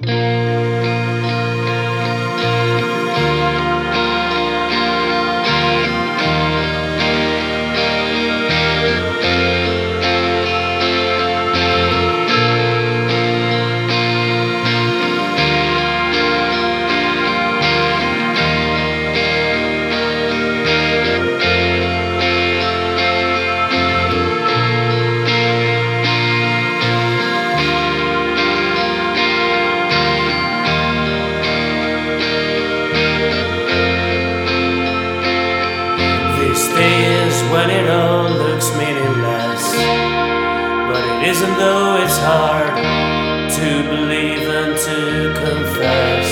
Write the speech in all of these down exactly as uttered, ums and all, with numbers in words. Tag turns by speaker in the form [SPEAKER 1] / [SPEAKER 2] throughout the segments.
[SPEAKER 1] Days when it all looks meaningless, but it isn't, though it's hard to believe and to confess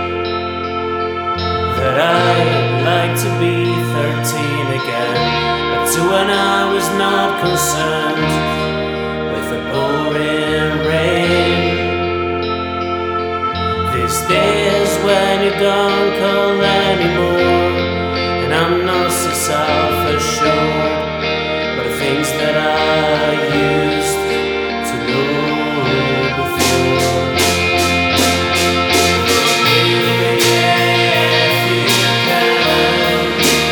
[SPEAKER 1] that I'd like to be thirteen again, but to when I was not concerned with the pouring rain. These days when you don't call anymore, and I'm not so self-assured, but the things that I used to know before. Forgive me if you can.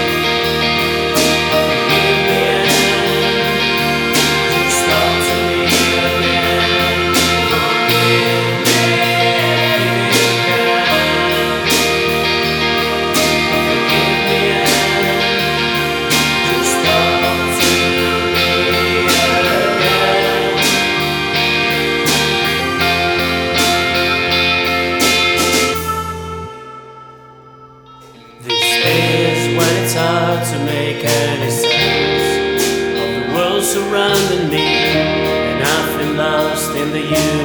[SPEAKER 1] Forgive me and just talk to me again. Forgive me if you can. Forgive me and just talk to me again. These days when it's hard to make any sense of the world surrounding me, and I feel lost in the universe.